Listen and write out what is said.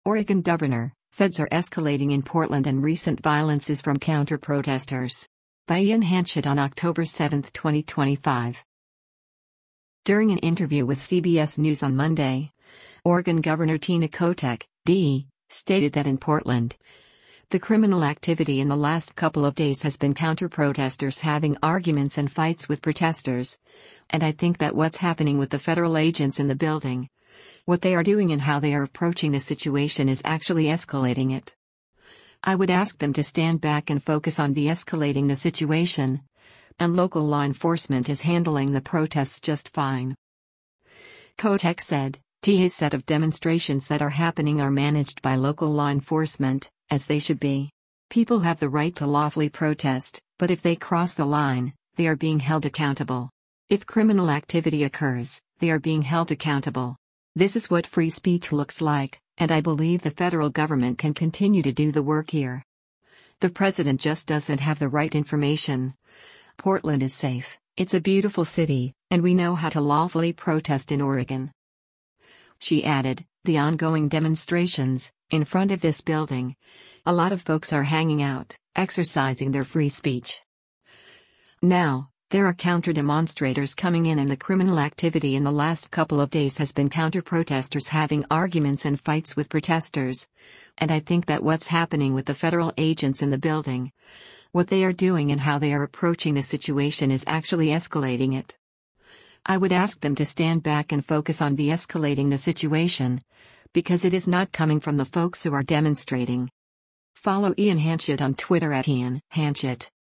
Oregon Governor, Feds are escalating in Portland and recent violence is from counter-protesters. By Ian Hanchett on October 7, 2025. During an interview with CBS News on Monday, Oregon Governor Tina Kotek, D., stated that in Portland, the criminal activity in the last couple of days has been counter-protesters having arguments and fights with protesters, and I think that what's happening with the federal agents in the building, what they are doing and how they are approaching the situation is actually escalating it. I would ask them to stand back and focus on de-escalating the situation, and local law enforcement is handling the protests just fine. Kotek said, "TA's set of demonstrations that are happening are managed by local law enforcement, as they should be. People have the right to lawfully protest, but if they cross the line, they are being held accountable. If criminal activity occurs, they are being held accountable. This is what free speech looks like, and I believe the federal government can continue to do the work here. The president just doesn't have the right information. Portland is safe, it's a beautiful city, and we know how to lawfully protest in Oregon." She added, "The ongoing demonstrations, in front of this building, a lot of folks are hanging out, exercising their free speech. Now, there are counter-demonstrators coming in and the criminal activity in the last couple of days has been counter-protesters having arguments and fights with protesters, and I think that what's happening with the federal agents in the building, what they are doing and how they are approaching the situation is actually escalating it. I would ask them to stand back and focus on de-escalating the situation, because it is not coming from the folks who are demonstrating." Follow Ian Hanchett on Twitter @IanHanchett.